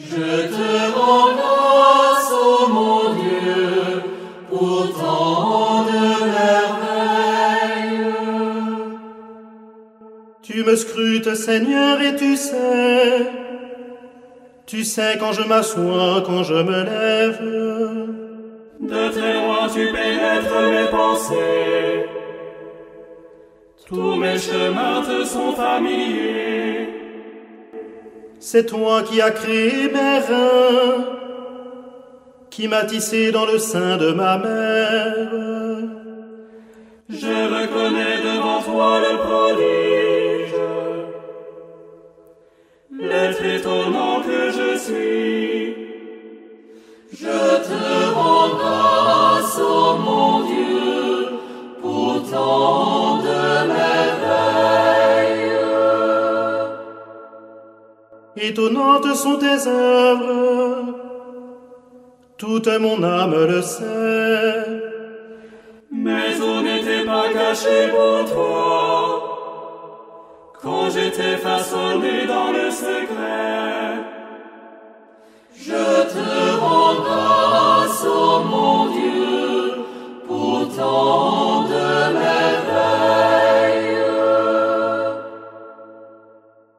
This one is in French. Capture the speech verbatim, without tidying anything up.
Je te rends grâce, ô mon Dieu, pour tant de merveilles. Tu me scrutes, Seigneur, et tu sais, tu sais quand je m'assois, quand je me lève. De très loin tu pénètres mes pensées, tous mes chemins te sont familiers. C'est toi qui as créé mes reins, qui m'as tissé dans le sein de ma mère. Je reconnais devant toi le prodige, l'être étonnant que je suis. Je te rends grâce, ô mon Dieu, pour tant de merveilles. Étonnantes sont tes œuvres, toute mon âme le sait. Mais on n'était pas caché pour toi, quand j'étais façonné dans le sein.